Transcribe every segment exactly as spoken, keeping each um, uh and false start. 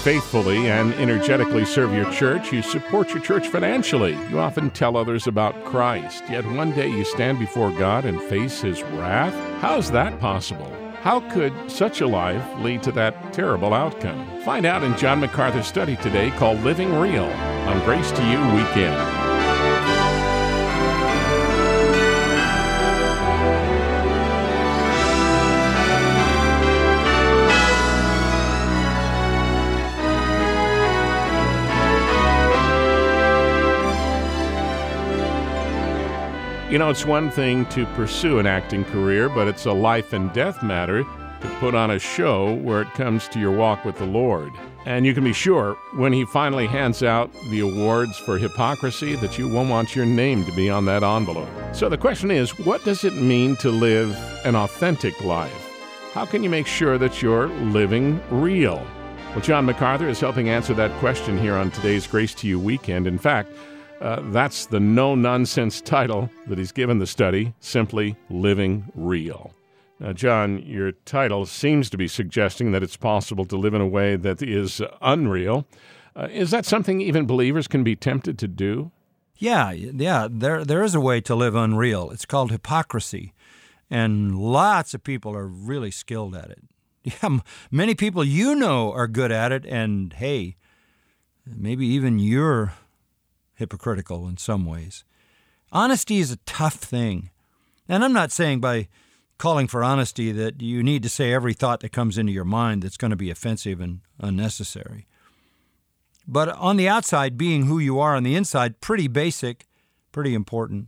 faithfully and energetically serve your church. You support your church financially. You often tell others about Christ. Yet one day you stand before God and face His wrath. How is that possible? How could such a life lead to that terrible outcome? Find out in John MacArthur's study today called Living Real on Grace to You Weekend. You know, it's one thing to pursue an acting career, but it's a life and death matter to put on a show where it comes to your walk with the Lord. And you can be sure when He finally hands out the awards for hypocrisy that you won't want your name to be on that envelope. So the question is, what does it mean to live an authentic life? How can you make sure that you're living real? Well, John MacArthur is helping answer that question here on today's Grace to You Weekend. In fact, Uh, that's the no-nonsense title that he's given the study, simply Living Real. Now, John, your title seems to be suggesting that it's possible to live in a way that is unreal. Uh, is that something even believers can be tempted to do? Yeah, yeah, there there is a way to live unreal. It's called hypocrisy, and lots of people are really skilled at it. Yeah, many people you know are good at it, and hey, maybe even you're hypocritical in some ways. Honesty is a tough thing. And I'm not saying by calling for honesty that you need to say every thought that comes into your mind that's going to be offensive and unnecessary. But on the outside, being who you are on the inside, pretty basic, pretty important.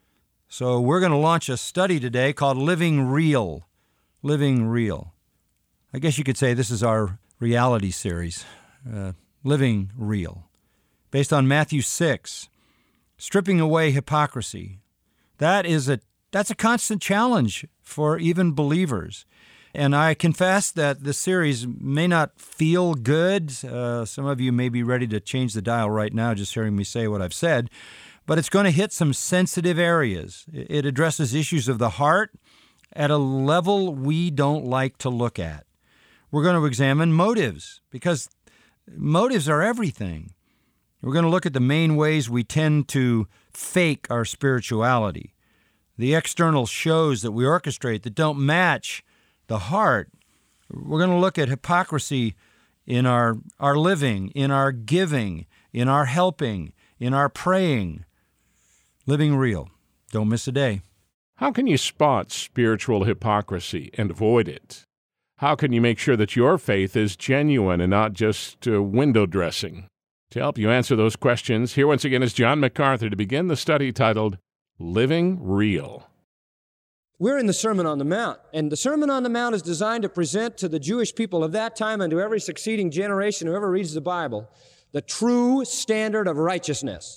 So we're going to launch a study today called Living Real. Living Real. I guess you could say this is our reality series, uh, Living Real. Based on Matthew six, stripping away hypocrisy. That is a that's a constant challenge for even believers. And I confess that this series may not feel good. Uh, some of you may be ready to change the dial right now just hearing me say what I've said. But it's going to hit some sensitive areas. It addresses issues of the heart at a level we don't like to look at. We're going to examine motives, because motives are everything. We're going to look at the main ways we tend to fake our spirituality, the external shows that we orchestrate that don't match the heart. We're going to look at hypocrisy in our, our living, in our giving, in our helping, in our praying. Living real. Don't miss a day. How can you spot spiritual hypocrisy and avoid it? How can you make sure that your faith is genuine and not just uh, window dressing? To help you answer those questions, here once again is John MacArthur to begin the study titled Living Real. We're in the Sermon on the Mount, and the Sermon on the Mount is designed to present to the Jewish people of that time and to every succeeding generation who ever reads the Bible the true standard of righteousness.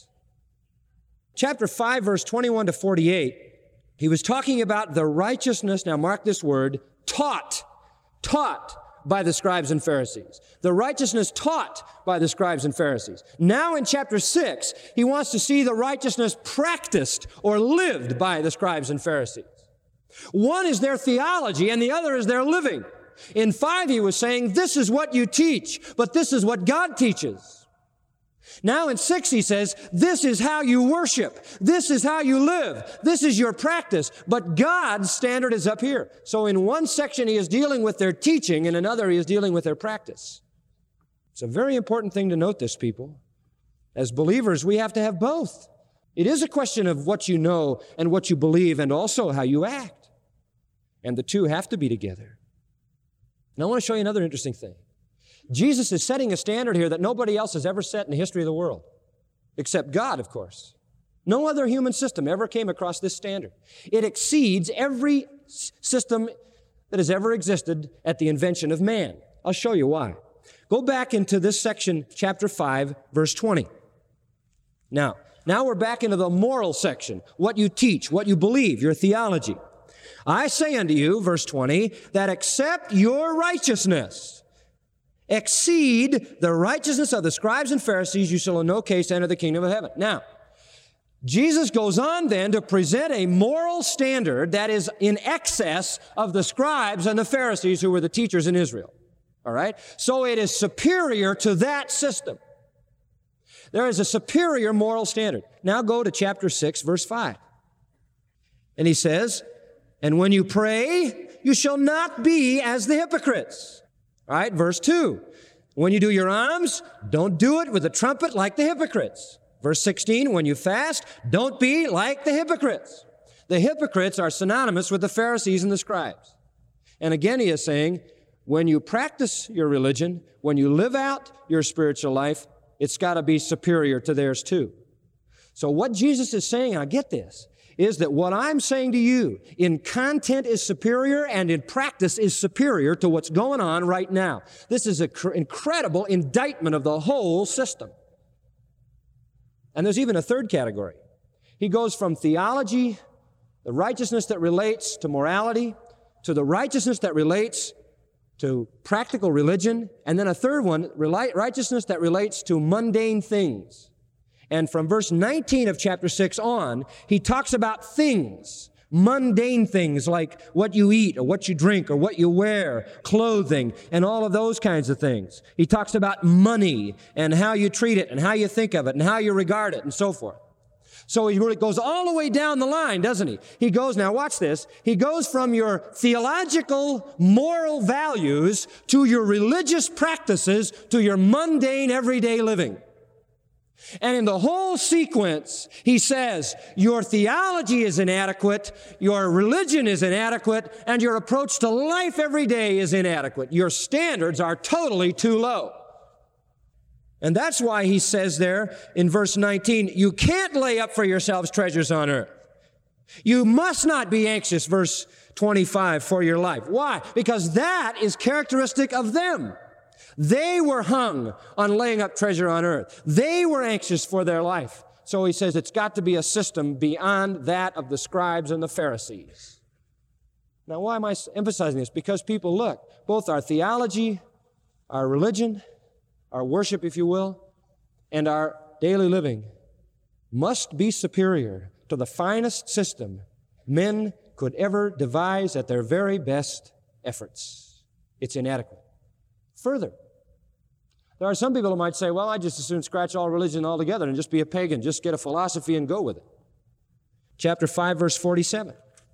Chapter five, verse twenty-one to forty-eight, he was talking about the righteousness, now mark this word, taught, taught by the scribes and Pharisees. The righteousness taught by the scribes and Pharisees. Now in chapter six, he wants to see the righteousness practiced or lived by the scribes and Pharisees. One is their theology and the other is their living. In five, he was saying, this is what you teach, but this is what God teaches. Now in six, he says, this is how you worship. This is how you live. This is your practice. But God's standard is up here. So in one section, he is dealing with their teaching. In another, he is dealing with their practice. It's a very important thing to note this, people. As believers, we have to have both. It is a question of what you know and what you believe and also how you act. And the two have to be together. Now I want to show you another interesting thing. Jesus is setting a standard here that nobody else has ever set in the history of the world, except God, of course. No other human system ever came across this standard. It exceeds every system that has ever existed at the invention of man. I'll show you why. Go back into this section, chapter five, verse twenty. Now, now we're back into the moral section, what you teach, what you believe, your theology. I say unto you, verse twenty, that except your righteousness exceed the righteousness of the scribes and Pharisees, you shall in no case enter the kingdom of heaven. Now, Jesus goes on then to present a moral standard that is in excess of the scribes and the Pharisees who were the teachers in Israel. All right? So it is superior to that system. There is a superior moral standard. Now go to chapter six, verse five. And he says, and when you pray, you shall not be as the hypocrites. All right, verse two. When you do your alms, don't do it with a trumpet like the hypocrites. Verse sixteen, when you fast, don't be like the hypocrites. The hypocrites are synonymous with the Pharisees and the scribes. And again, he is saying, when you practice your religion, when you live out your spiritual life, it's got to be superior to theirs too. So what Jesus is saying, and I get this, is that what I'm saying to you in content is superior and in practice is superior to what's going on right now. This is an cr- incredible indictment of the whole system. And there's even a third category. He goes from theology, the righteousness that relates to morality, to the righteousness that relates to practical religion, and then a third one, righteousness that relates to mundane things. And from verse nineteen of chapter six on, he talks about things, mundane things like what you eat or what you drink or what you wear, clothing, and all of those kinds of things. He talks about money and how you treat it and how you think of it and how you regard it and so forth. So he really goes all the way down the line, doesn't he? He goes, now watch this, he goes from your theological, moral values to your religious practices to your mundane, everyday living. And in the whole sequence, he says, your theology is inadequate, your religion is inadequate, and your approach to life every day is inadequate. Your standards are totally too low. And that's why he says there in verse nineteen, you can't lay up for yourselves treasures on earth. You must not be anxious, verse twenty-five, for your life. Why? Because that is characteristic of them. They were hung on laying up treasure on earth. They were anxious for their life. So he says it's got to be a system beyond that of the scribes and the Pharisees. Now, why am I emphasizing this? Because people, look, both our theology, our religion, our worship, if you will, and our daily living must be superior to the finest system men could ever devise at their very best efforts. It's inadequate. Further, there are some people who might say, well, I just as soon scratch all religion altogether and just be a pagan, just get a philosophy and go with it. Chapter five, verse forty-seven.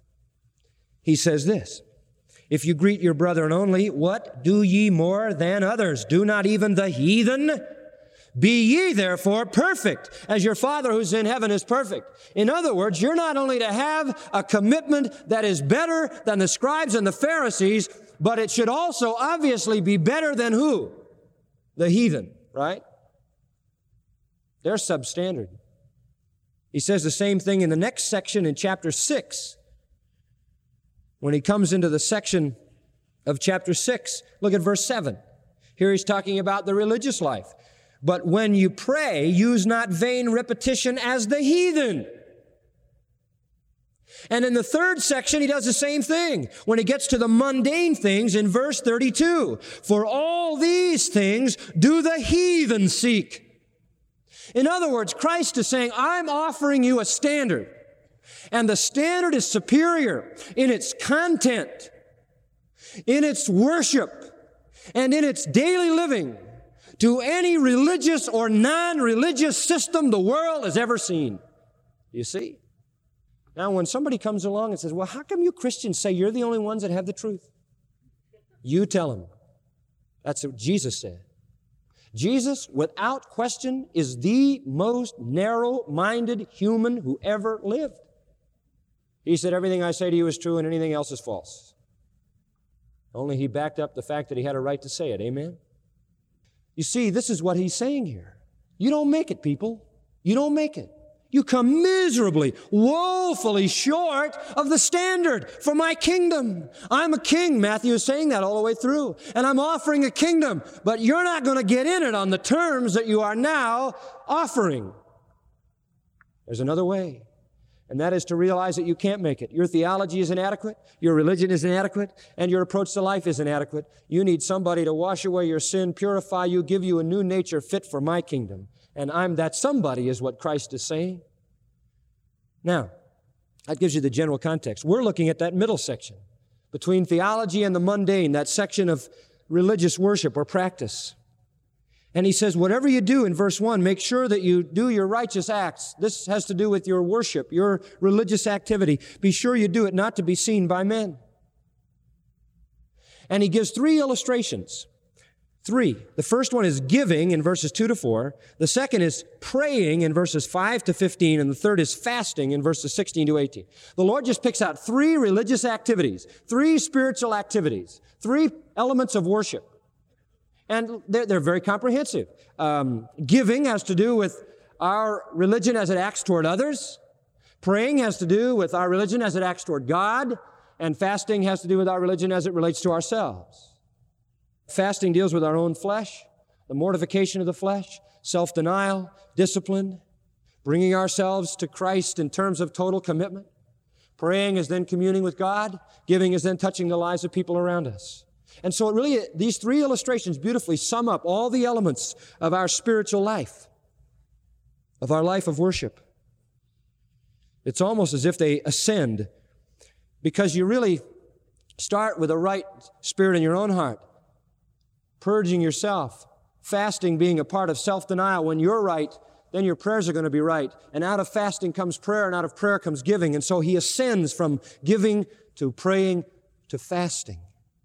He says this, if you greet your brethren only, what do ye more than others? Do not even the heathen? Be ye therefore perfect, as your Father who's in heaven is perfect. In other words, you're not only to have a commitment that is better than the scribes and the Pharisees, but it should also obviously be better than who? The heathen, right? They're substandard. He says the same thing in the next section in chapter six. When he comes into the section of chapter six, look at verse seven. Here he's talking about the religious life. But when you pray, use not vain repetition as the heathen. And in the third section, he does the same thing when he gets to the mundane things in verse thirty-two. For all these things do the heathen seek. In other words, Christ is saying, I'm offering you a standard. And the standard is superior in its content, in its worship, and in its daily living to any religious or non-religious system the world has ever seen. You see? Now, when somebody comes along and says, well, how come you Christians say you're the only ones that have the truth? You tell them. That's what Jesus said. Jesus, without question, is the most narrow-minded human who ever lived. He said, everything I say to you is true and anything else is false. Only he backed up the fact that he had a right to say it. Amen? You see, this is what he's saying here. You don't make it, people. You don't make it. You come miserably, woefully short of the standard for my kingdom. I'm a king. Matthew is saying that all the way through. And I'm offering a kingdom, but you're not going to get in it on the terms that you are now offering. There's another way. And that is to realize that you can't make it. Your theology is inadequate, your religion is inadequate, and your approach to life is inadequate. You need somebody to wash away your sin, purify you, give you a new nature fit for my kingdom. And I'm that somebody is what Christ is saying. Now, that gives you the general context. We're looking at that middle section between theology and the mundane, that section of, religious worship or practice. And he says, whatever you do in verse one, make sure that you do your righteous acts. This has to do with your worship, your religious activity. Be sure you do it not to be seen by men. And he gives three illustrations. Three. The first one is giving in verses two to four. The second is praying in verses five to fifteen. And the third is fasting in verses sixteen to eighteen. The Lord just picks out three religious activities, three spiritual activities, three elements of worship. And they're, they're very comprehensive. Um, giving has to do with our religion as it acts toward others. Praying has to do with our religion as it acts toward God. And fasting has to do with our religion as it relates to ourselves. Fasting deals with our own flesh, the mortification of the flesh, self-denial, discipline, bringing ourselves to Christ in terms of total commitment. Praying is then communing with God. Giving is then touching the lives of people around us. And so it really, these three illustrations beautifully sum up all the elements of our spiritual life, of our life of worship. It's almost as if they ascend, because you really start with a right spirit in your own heart, purging yourself, fasting being a part of self-denial. When you're right, then your prayers are going to be right. And out of fasting comes prayer, and out of prayer comes giving. And so he ascends from giving to praying to fasting.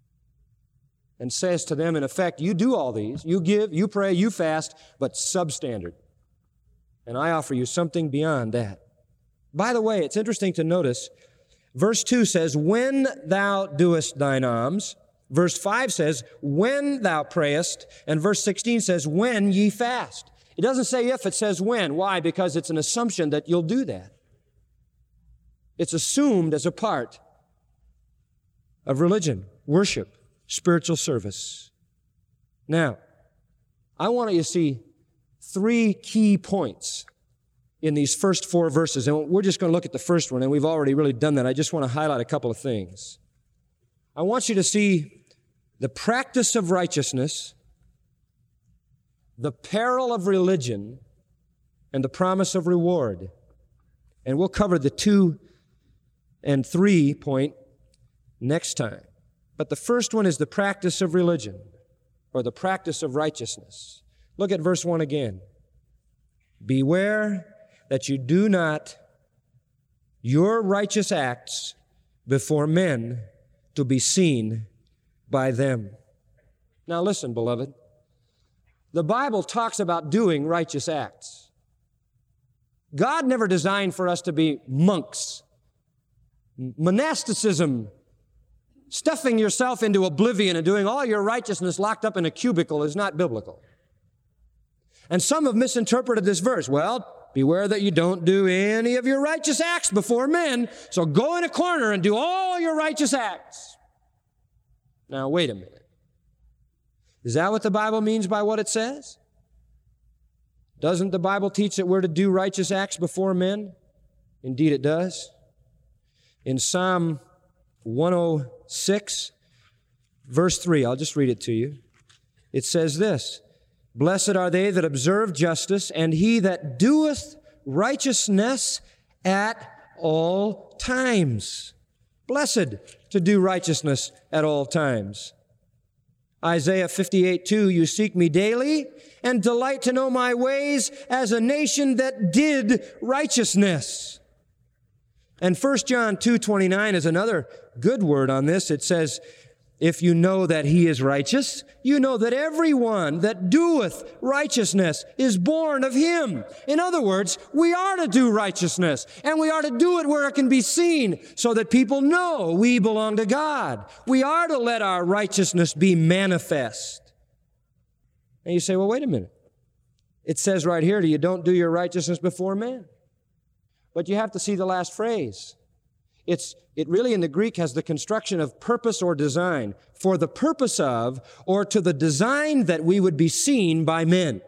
And says to them, in effect, you do all these. You give, you pray, you fast, but substandard. And I offer you something beyond that. By the way, it's interesting to notice, verse two says, when thou doest thine alms. Verse five says, when thou prayest. And verse sixteen says, when ye fast. It doesn't say if, it says when. Why? Because it's an assumption that you'll do that. It's assumed as a part of religion, worship, spiritual service. Now, I want you to see three key points in these first four verses. And we're just going to look at the first one, and we've already really done that. I just want to highlight a couple of things. I want you to see the practice of righteousness, the peril of religion, and the promise of reward. And we'll cover the two and three point next time. But the first one is the practice of religion, or the practice of righteousness. Look at verse one again. Beware that you do not your righteous acts before men to be seen by them. Now listen, beloved. The Bible talks about doing righteous acts. God never designed for us to be monks. Monasticism, stuffing yourself into oblivion and doing all your righteousness locked up in a cubicle, is not biblical. And some have misinterpreted this verse. Well, beware that you don't do any of your righteous acts before men, so go in a corner and do all your righteous acts. Now, wait a minute. Is that what the Bible means by what it says? Doesn't the Bible teach that we're to do righteous acts before men? Indeed it does. In Psalm one oh six, verse three, I'll just read it to you. It says this, blessed are they that observe justice, and he that doeth righteousness at all times. Blessed to do righteousness at all times. Isaiah fifty-eight two, you seek me daily and delight to know my ways as a nation that did righteousness. And First John two twenty-nine is another good word on this. It says, if you know that he is righteous, you know that everyone that doeth righteousness is born of him. In other words, we are to do righteousness, and we are to do it where it can be seen so that people know we belong to God. We are to let our righteousness be manifest. And you say, well, wait a minute. It says right here, you don't do your righteousness before men. But you have to see the last phrase. It's, it really in the Greek has the construction of purpose or design, for the purpose of, or to the design that we would be seen by men.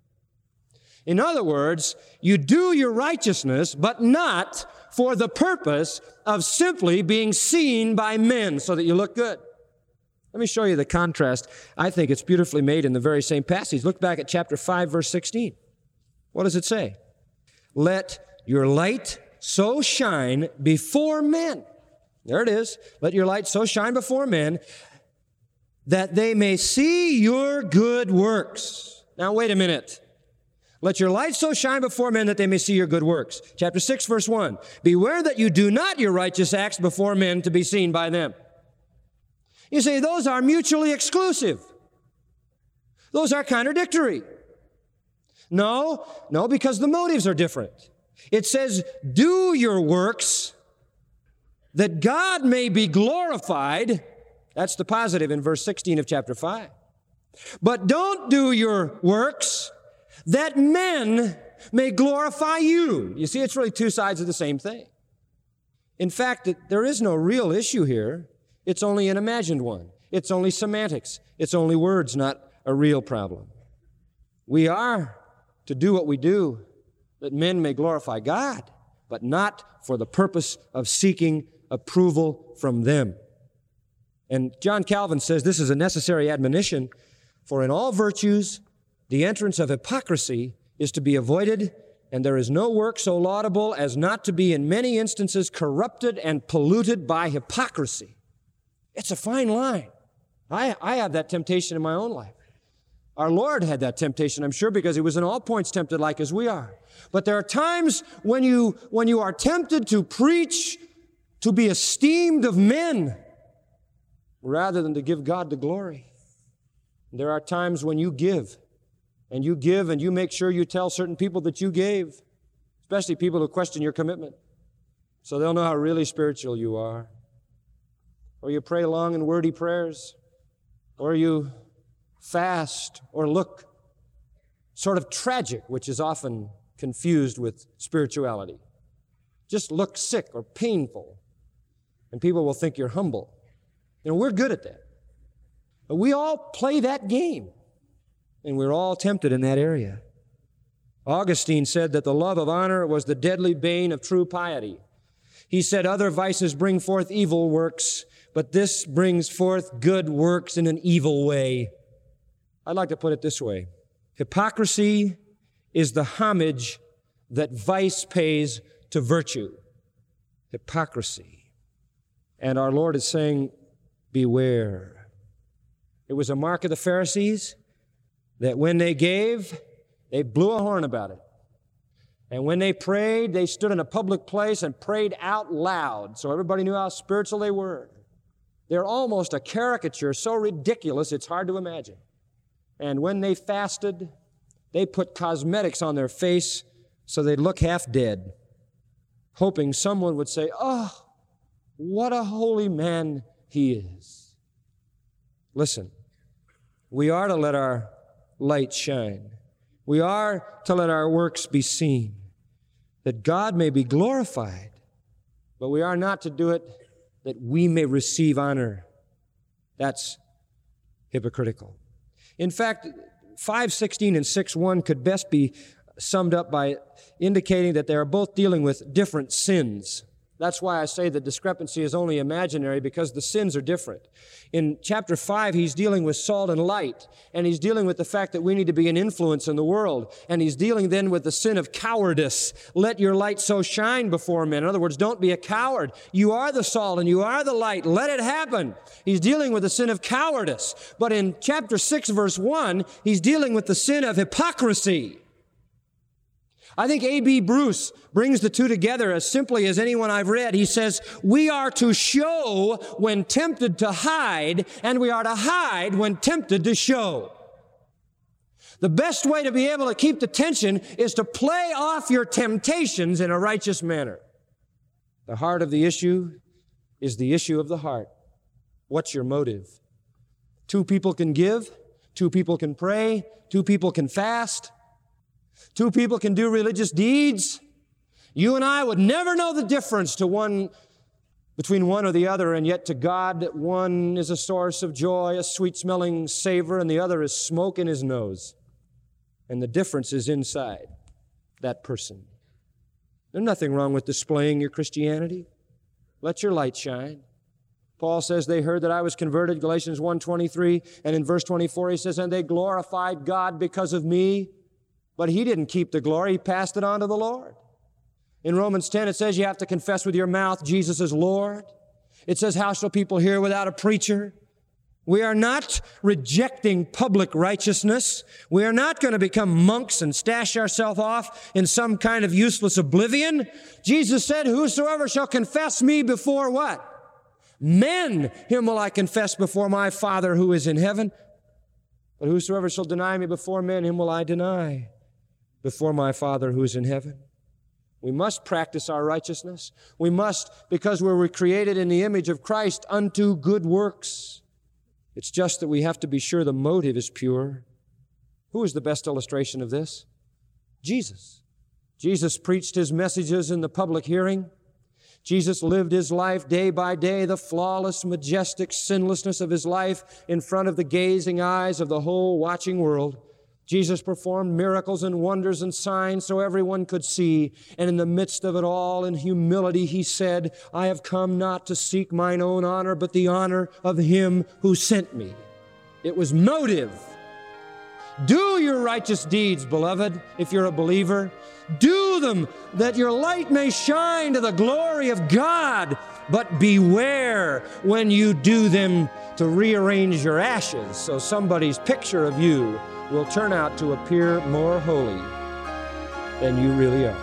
In other words, you do your righteousness, but not for the purpose of simply being seen by men so that you look good. Let me show you the contrast. I think it's beautifully made in the very same passage. Look back at chapter five, verse sixteen. What does it say? Let your light so shine before men. There it is. Let your light so shine before men that they may see your good works. Now, wait a minute. Let your light so shine before men that they may see your good works. Chapter six, verse one. Beware that you do not your righteous acts before men to be seen by them. You say, those are mutually exclusive. Those are contradictory. No, no, because the motives are different. It says, do your works that God may be glorified. That's the positive in verse sixteen of chapter five. But don't do your works that men may glorify you. You see, it's really two sides of the same thing. In fact, there is no real issue here. It's only an imagined one. It's only semantics. It's only words, not a real problem. We are to do what we do that men may glorify God, but not for the purpose of seeking approval from them. And John Calvin says this is a necessary admonition, for in all virtues the entrance of hypocrisy is to be avoided, and there is no work so laudable as not to be in many instances corrupted and polluted by hypocrisy. It's a fine line. I, I have that temptation in my own life. Our Lord had that temptation, I'm sure, because He was in all points tempted like as we are. But there are times when you, when you are tempted to preach, to be esteemed of men, rather than to give God the glory. There are times when you give, and you give, and you make sure you tell certain people that you gave, especially people who question your commitment, so they'll know how really spiritual you are. Or you pray long and wordy prayers, or you fast, or look sort of tragic, which is often confused with spirituality. Just look sick or painful, and people will think you're humble. You know, we're good at that. But we all play that game, and we're all tempted in that area. Augustine said that the love of honor was the deadly bane of true piety. He said, other vices bring forth evil works, but this brings forth good works in an evil way. I'd like to put it this way. Hypocrisy is the homage that vice pays to virtue. Hypocrisy. And our Lord is saying, beware. It was a mark of the Pharisees that when they gave, they blew a horn about it. And when they prayed, they stood in a public place and prayed out loud so everybody knew how spiritual they were. They're almost a caricature, so ridiculous it's hard to imagine. And when they fasted, they put cosmetics on their face so they'd look half dead, hoping someone would say, oh, what a holy man he is. Listen, we are to let our light shine. We are to let our works be seen, that God may be glorified, but we are not to do it that we may receive honor. That's hypocritical. In fact, five sixteen and six one could best be summed up by indicating that they are both dealing with different sins. That's why I say the discrepancy is only imaginary, because the sins are different. In chapter five, he's dealing with salt and light, and he's dealing with the fact that we need to be an influence in the world, and he's dealing then with the sin of cowardice. Let your light so shine before men. In other words, don't be a coward. You are the salt and you are the light. Let it happen. He's dealing with the sin of cowardice. But in chapter six, verse one, he's dealing with the sin of hypocrisy. I think A B Bruce brings the two together as simply as anyone I've read. He says, we are to show when tempted to hide, and we are to hide when tempted to show. The best way to be able to keep the tension is to play off your temptations in a righteous manner. The heart of the issue is the issue of the heart. What's your motive? Two people can give, two people can pray, two people can fast, two people can do religious deeds. You and I would never know the difference to one, between one or the other, and yet to God, one is a source of joy, a sweet-smelling savor, and the other is smoke in his nose. And the difference is inside that person. There's nothing wrong with displaying your Christianity. Let your light shine. Paul says they heard that I was converted, Galatians one twenty-three, and in verse twenty-four he says, and they glorified God because of me. But he didn't keep the glory. He passed it on to the Lord. In Romans ten, it says you have to confess with your mouth Jesus is Lord. It says, how shall people hear without a preacher? We are not rejecting public righteousness. We are not going to become monks and stash ourselves off in some kind of useless oblivion. Jesus said, whosoever shall confess me before what? Men, him will I confess before my Father who is in heaven. But whosoever shall deny me before men, him will I deny before my Father who is in heaven. We must practice our righteousness. We must, because we were created in the image of Christ, unto good works. It's just that we have to be sure the motive is pure. Who is the best illustration of this? Jesus. Jesus preached his messages in the public hearing. Jesus lived his life day by day, the flawless, majestic sinlessness of his life in front of the gazing eyes of the whole watching world. Jesus performed miracles and wonders and signs so everyone could see. And in the midst of it all, in humility, he said, I have come not to seek mine own honor, but the honor of him who sent me. It was motive. Do your righteous deeds, beloved, if you're a believer. Do them that your light may shine to the glory of God. But beware when you do them to rearrange your ashes so somebody's picture of you will turn out to appear more holy than you really are.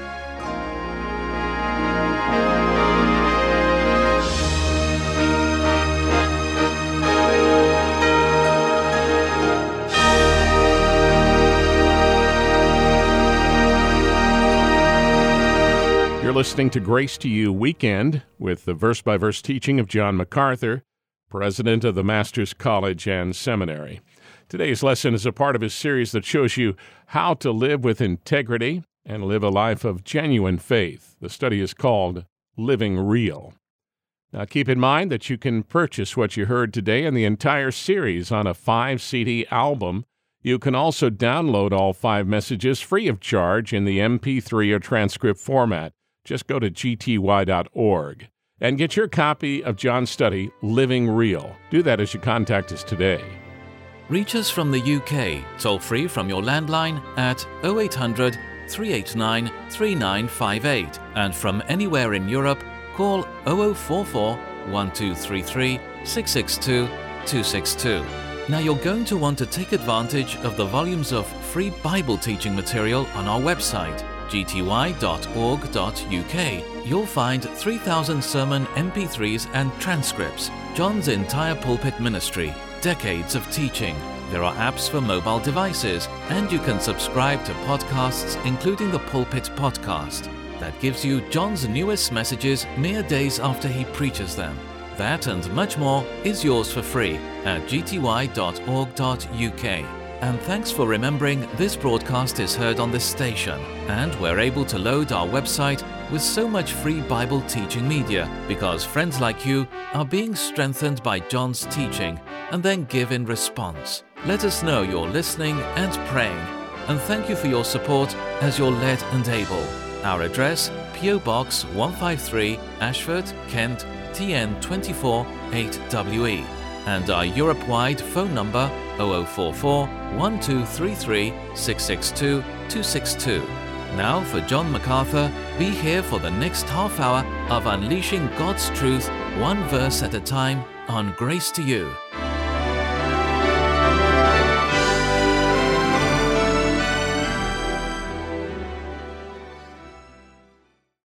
You're listening to Grace to You Weekend with the verse-by-verse teaching of John MacArthur, president of the Masters College and Seminary. Today's lesson is a part of a series that shows you how to live with integrity and live a life of genuine faith. The study is called Living Real. Now, keep in mind that you can purchase what you heard today and the entire series on a five C D album. You can also download all five messages free of charge in the M P three or transcript format. Just go to G T Y dot org and get your copy of John's study, Living Real. Do that as you contact us today. Reach us from the U K, toll-free from your landline at oh eight hundred, three eight nine, three nine five eight, and from anywhere in Europe, call oh oh four four, one two three three, six six two, two six two. Now you're going to want to take advantage of the volumes of free Bible teaching material on our website, G T Y dot org dot U K. You'll find three thousand sermon M P threes and transcripts, John's entire pulpit ministry, decades of teaching. There are apps for mobile devices, and you can subscribe to podcasts, including the Pulpit Podcast, that gives you John's newest messages mere days after he preaches them. That and much more is yours for free at G T Y dot org dot U K. And thanks for remembering this broadcast is heard on this station, and we're able to load our website with so much free Bible teaching media because friends like you are being strengthened by John's teaching and then give in response. Let us know you're listening and praying, and thank you for your support as you're led and able. Our address, P O Box one five three, Ashford, Kent, T N two four eight W E, and our Europe-wide phone number oh oh four four, one two three three, six six two, two six two. Now for John MacArthur, be here for the next half hour of unleashing God's truth, one verse at a time, on Grace to You.